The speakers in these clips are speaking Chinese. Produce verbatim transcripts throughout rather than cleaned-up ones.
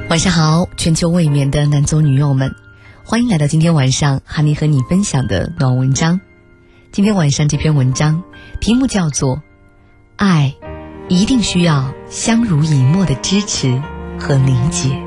晚上好，全球未眠的男左女右们，欢迎来到今天晚上哈尼和你分享的暖文章。今天晚上这篇文章题目叫做爱一定需要相濡以沫的支持和理解。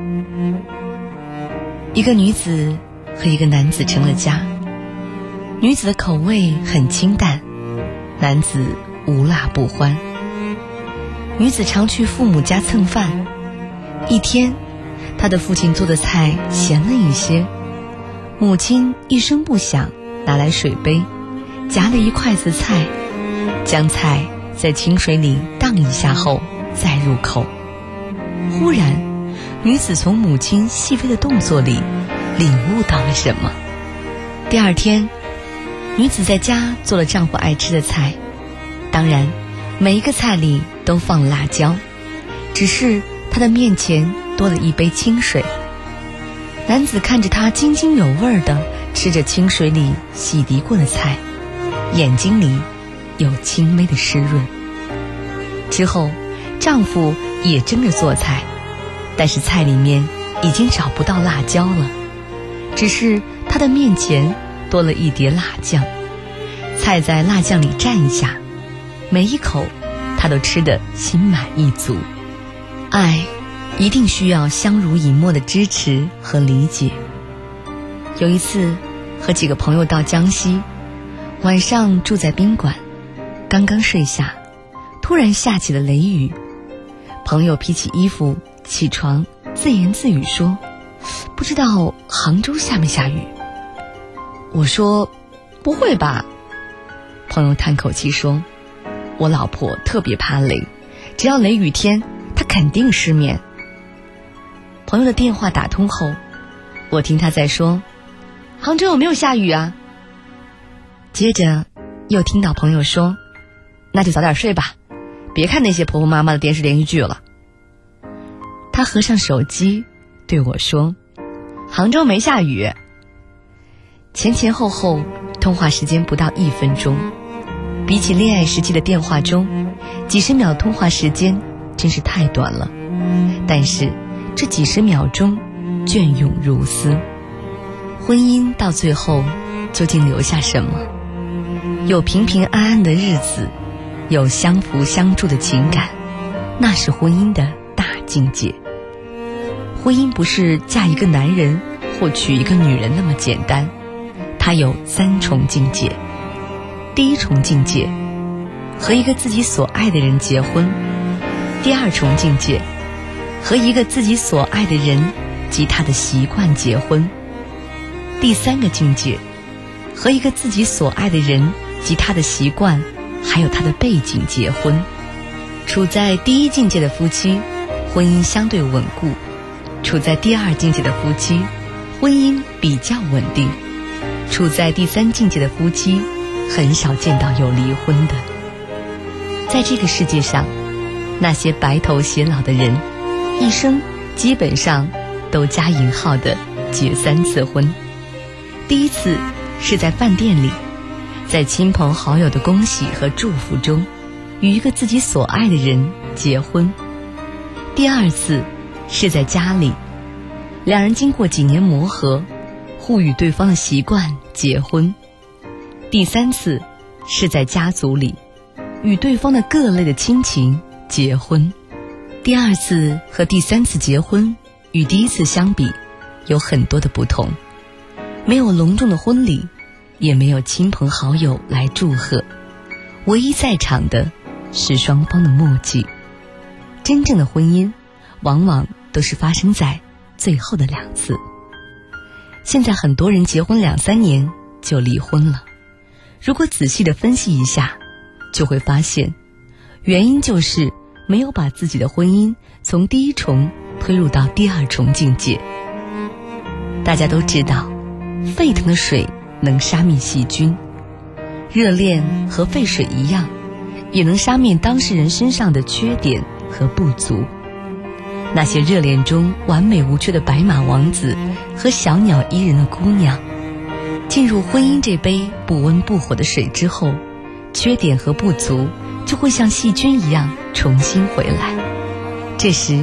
一个女子和一个男子成了家，女子的口味很清淡，男子无辣不欢。女子常去父母家蹭饭，一天她的父亲做的菜咸了一些，母亲一声不响拿来水杯，夹了一筷子菜，将菜在清水里荡一下后再入口。忽然女子从母亲细微的动作里领悟到了什么。第二天女子在家做了丈夫爱吃的菜，当然每一个菜里都放了辣椒，只是她的面前多了一杯清水。男子看着她津津有味地吃着清水里洗涤过的菜，眼睛里有轻微的湿润。之后丈夫也争着做菜，但是菜里面已经找不到辣椒了，只是他的面前多了一碟辣酱。菜在辣酱里蘸一下，每一口他都吃得心满意足。爱一定需要相濡以沫的支持和理解。有一次和几个朋友到江西，晚上住在宾馆，刚刚睡下，突然下起了雷雨。朋友披起衣服起床，自言自语说，不知道杭州下没下雨。我说，不会吧。朋友叹口气说，我老婆特别怕雷，只要雷雨天她肯定失眠。朋友的电话打通后，我听他在说，杭州有没有下雨啊？接着又听到朋友说，那就早点睡吧，别看那些婆婆妈妈的电视连续剧了。他合上手机对我说，杭州没下雨。前前后后通话时间不到一分钟，比起恋爱时期的电话中，几十秒通话时间真是太短了，但是这几十秒钟隽永如丝。婚姻到最后究竟留下什么？有平平安安的日子，有相扶相助的情感，那是婚姻的大境界。婚姻不是嫁一个男人或娶一个女人那么简单，它有三重境界。第一重境界，和一个自己所爱的人结婚；第二重境界，和一个自己所爱的人及他的习惯结婚；第三个境界，和一个自己所爱的人及他的习惯还有他的背景结婚。处在第一境界的夫妻，婚姻相对稳固；处在第二境界的夫妻，婚姻比较稳定；处在第三境界的夫妻，很少见到有离婚的。在这个世界上，那些白头偕老的人，一生基本上都加引号的结三次婚。第一次是在饭店里，在亲朋好友的恭喜和祝福中，与一个自己所爱的人结婚。第二次是在家里，两人经过几年磨合，互与对方的习惯结婚。第三次是在家族里，与对方的各类的亲情结婚。第二次和第三次结婚与第一次相比有很多的不同，没有隆重的婚礼，也没有亲朋好友来祝贺，唯一在场的是双方的默契。真正的婚姻往往都是发生在最后的两次。现在很多人结婚两三年就离婚了，如果仔细的分析一下，就会发现原因就是没有把自己的婚姻从第一重推入到第二重境界。大家都知道，沸腾的水能杀灭细菌，热恋和沸水一样，也能杀灭当事人身上的缺点和不足。那些热恋中完美无缺的白马王子和小鸟依人的姑娘，进入婚姻这杯不温不火的水之后，缺点和不足就会像细菌一样重新回来。这时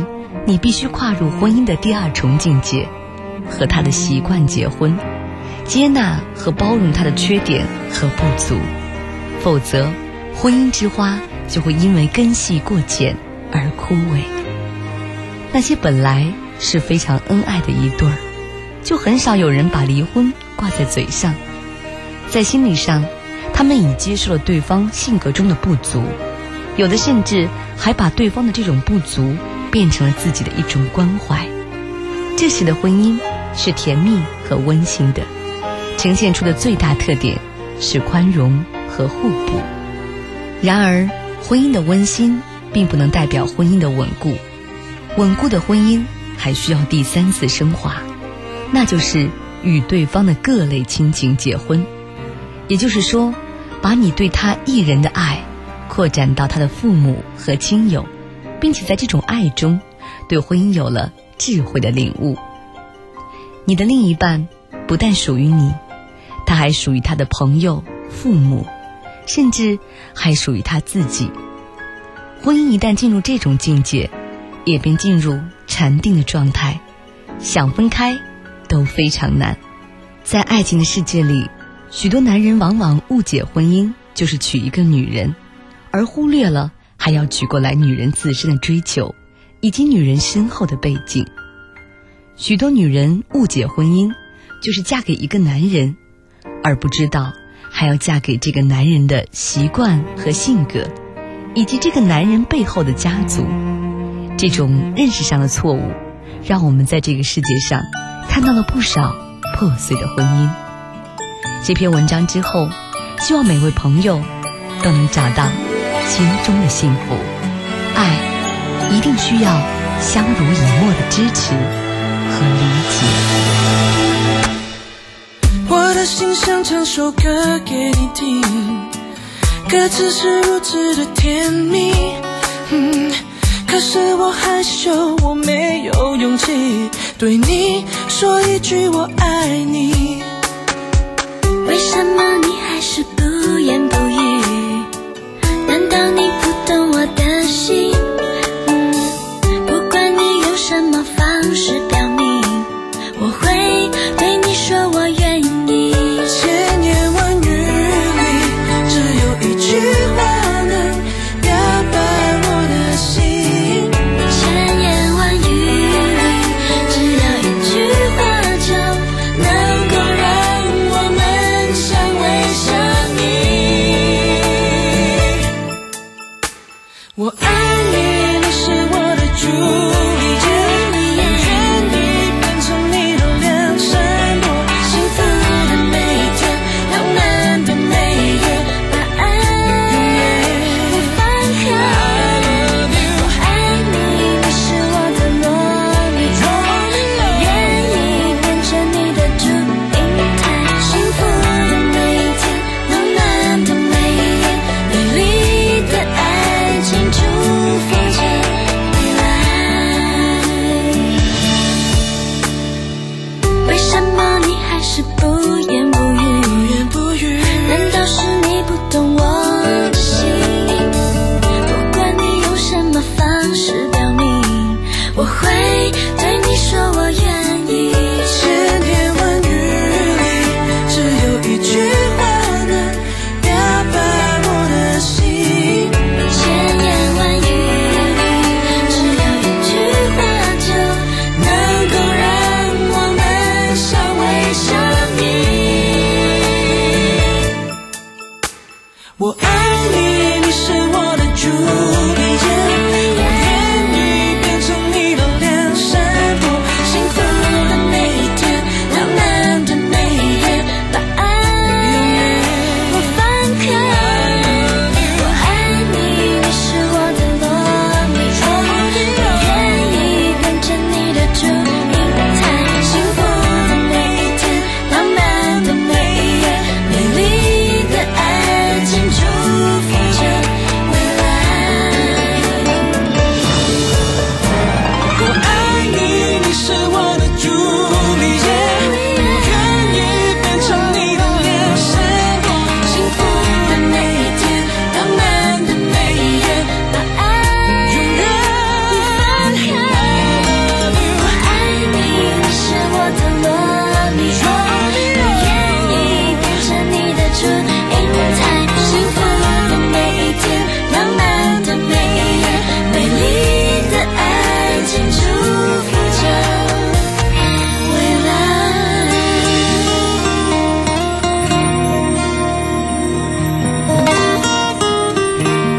你必须跨入婚姻的第二重境界，和他的习惯结婚，接纳和包容他的缺点和不足，否则婚姻之花就会因为根系过浅而枯萎。那些本来是非常恩爱的一对儿，就很少有人把离婚挂在嘴上，在心理上他们已接受了对方性格中的不足，有的甚至还把对方的这种不足变成了自己的一种关怀。这时的婚姻是甜蜜和温馨的，呈现出的最大特点是宽容和互补。然而婚姻的温馨并不能代表婚姻的稳固，稳固的婚姻还需要第三次升华，那就是与对方的各类亲情结婚。也就是说，把你对他一人的爱扩展到他的父母和亲友，并且在这种爱中对婚姻有了智慧的领悟。你的另一半不但属于你，他还属于他的朋友、父母，甚至还属于他自己。婚姻一旦进入这种境界，也便进入禅定的状态，想分开都非常难。在爱情的世界里，许多男人往往误解婚姻就是娶一个女人，而忽略了还要娶过来女人自身的追求以及女人身后的背景。许多女人误解婚姻就是嫁给一个男人，而不知道还要嫁给这个男人的习惯和性格，以及这个男人背后的家族。这种认识上的错误，让我们在这个世界上看到了不少破碎的婚姻。这篇文章之后，希望每位朋友都能找到心中的幸福。爱一定需要相濡以沫的支持和理解。 我的心想唱首歌给你听，歌词是如此的甜蜜，嗯，可是我害羞，我没有勇气对你说一句我爱你。 为什么你还是不言不语？难道你不懂我的心？嗯，不管你用什么方式表明，我会对你说我愿意。 千言万语里，只有一句话能表白我的心。 千言万语里，只要一句话就能够让我们相偎相依。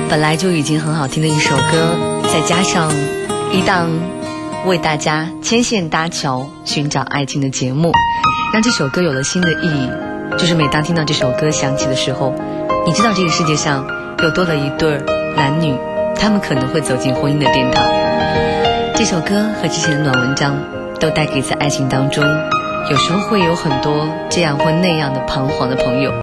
本来就已经很好听的一首歌，再加上一档为大家牵线搭桥寻找爱情的节目，让这首歌有了新的意义。就是每当听到这首歌响起的时候，你知道这个世界上又多了一对男女，他们可能会走进婚姻的殿堂。这首歌和之前的暖文章都带给在爱情当中有时候会有很多这样或那样的彷徨的朋友